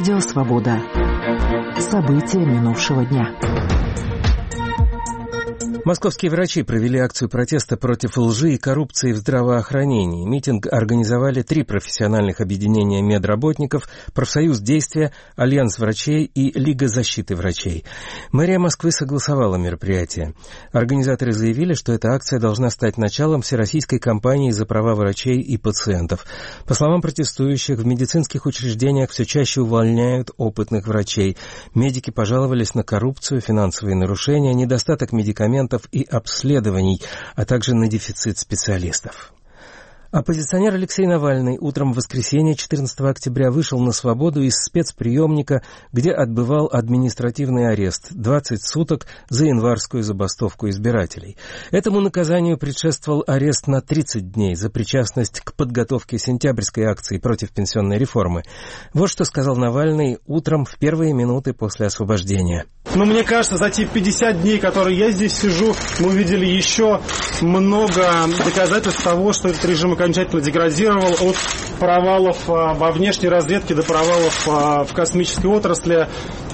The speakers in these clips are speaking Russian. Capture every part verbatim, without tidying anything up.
Радио «Свобода». События минувшего дня. Московские врачи провели акцию протеста против лжи и коррупции в здравоохранении. Митинг организовали три профессиональных объединения медработников: «Профсоюз действия», «Альянс врачей» и «Лига защиты врачей». Мэрия Москвы согласовала мероприятие. Организаторы заявили, что эта акция должна стать началом всероссийской кампании за права врачей и пациентов. По словам протестующих, в медицинских учреждениях все чаще увольняют опытных врачей. Медики пожаловались на коррупцию, финансовые нарушения, недостаток медикаментов и обследований, а также на дефицит специалистов. Оппозиционер Алексей Навальный утром в воскресенье четырнадцатого октября вышел на свободу из спецприемника, где отбывал административный арест двадцать суток за январскую забастовку избирателей. Этому наказанию предшествовал арест на тридцать дней за причастность к подготовке сентябрьской акции против пенсионной реформы. Вот что сказал Навальный утром в первые минуты после освобождения. Но мне кажется, за те пятьдесят дней, которые я здесь сижу, мы увидели еще много доказательств того, что этот режим окончательно деградировал, от провалов во внешней разведке до провалов в космической отрасли.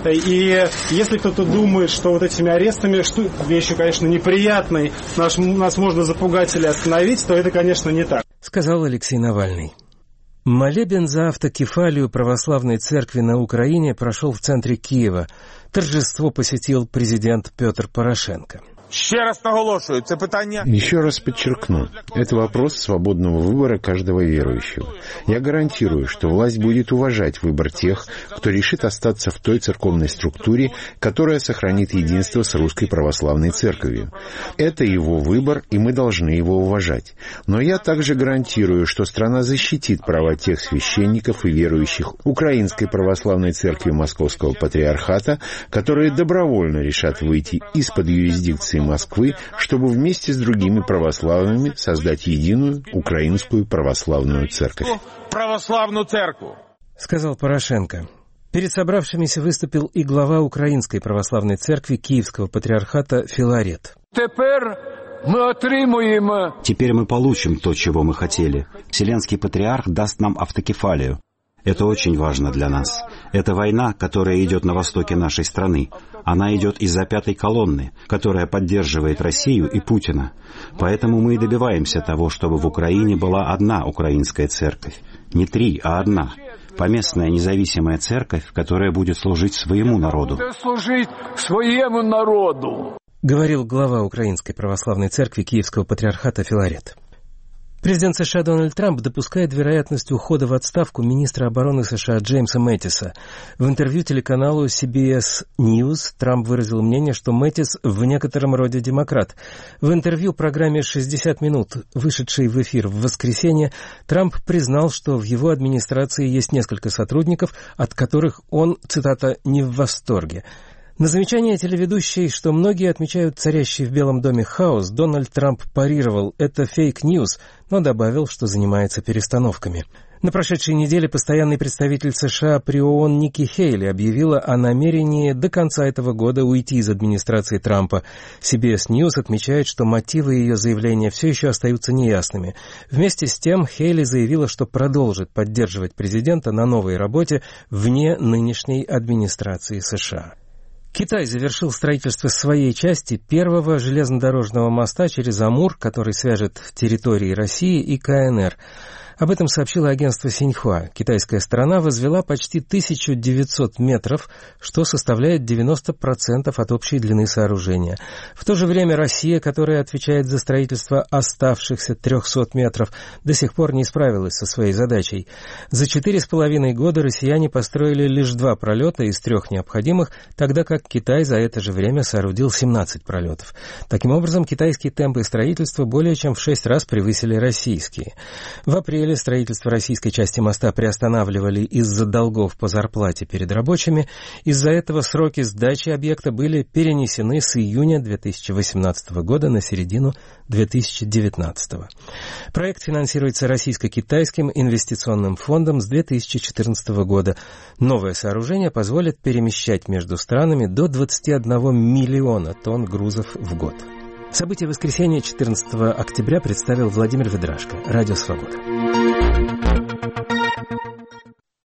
И если кто-то думает, что вот этими арестами, что вещью, конечно, неприятной, нас, нас можно запугать или остановить, то это, конечно, не так. Сказал Алексей Навальный. Молебен за автокефалию православной церкви на Украине прошел в центре Киева. Торжество посетил президент Петр Порошенко. Еще раз наголошую, это питание... Еще раз подчеркну, это вопрос свободного выбора каждого верующего. Я гарантирую, что власть будет уважать выбор тех, кто решит остаться в той церковной структуре, которая сохранит единство с Русской Православной Церковью. Это его выбор, и мы должны его уважать. Но я также гарантирую, что страна защитит права тех священников и верующих Украинской Православной Церкви Московского Патриархата, которые добровольно решат выйти из-под юрисдикции Москвы, чтобы вместе с другими православными создать единую Украинскую Православную Церковь. Православную Церковь, сказал Порошенко. Перед собравшимися выступил и глава Украинской Православной Церкви Киевского Патриархата Филарет. Теперь мы отримуем... Теперь мы получим то, чего мы хотели. Вселенский Патриарх даст нам автокефалию. Это очень важно для нас. Это война, которая идет на востоке нашей страны. Она идет из-за пятой колонны, которая поддерживает Россию и Путина. Поэтому мы и добиваемся того, чтобы в Украине была одна украинская церковь. Не три, а одна. Поместная независимая церковь, которая будет служить своему народу. Служить своему народу, говорил глава Украинской Православной Церкви Киевского Патриархата Филарет. Президент США Дональд Трамп допускает вероятность ухода в отставку министра обороны США Джеймса Мэттиса. В интервью телеканалу си би эс News Трамп выразил мнение, что Мэттис в некотором роде демократ. В интервью программе «шестьдесят минут», вышедшей в эфир в воскресенье, Трамп признал, что в его администрации есть несколько сотрудников, от которых он, цитата, «не в восторге». На замечание телеведущей, что многие отмечают царящий в Белом доме хаос, Дональд Трамп парировал «это фейк-ньюс», но добавил, что занимается перестановками. На прошедшей неделе постоянный представитель США при ООН Ники Хейли объявила о намерении до конца этого года уйти из администрации Трампа. си би эс News отмечает, что мотивы ее заявления все еще остаются неясными. Вместе с тем Хейли заявила, что продолжит поддерживать президента на новой работе вне нынешней администрации США. Китай завершил строительство своей части первого железнодорожного моста через Амур, который свяжет территории России и ка эн эр. Об этом сообщило агентство Синьхуа. Китайская сторона возвела почти тысяча девятьсот метров, что составляет девяносто процентов от общей длины сооружения. В то же время Россия, которая отвечает за строительство оставшихся трехсот метров, до сих пор не справилась со своей задачей. За четыре с половиной года россияне построили лишь два пролета из трех необходимых, тогда как Китай за это же время соорудил семнадцать пролетов. Таким образом, китайские темпы строительства более чем в шесть раз превысили российские. В апреле строительство российской части моста приостанавливали из-за долгов по зарплате перед рабочими. Из-за этого сроки сдачи объекта были перенесены с июня две тысячи восемнадцатого года на середину две тысячи девятнадцатого. Проект финансируется Российско-Китайским инвестиционным фондом с две тысячи четырнадцатого года. Новое сооружение позволит перемещать между странами до двадцати одного миллиона тонн грузов в год. События воскресенья четырнадцатого октября представил Владимир Ведрашко. Радио «Свобода».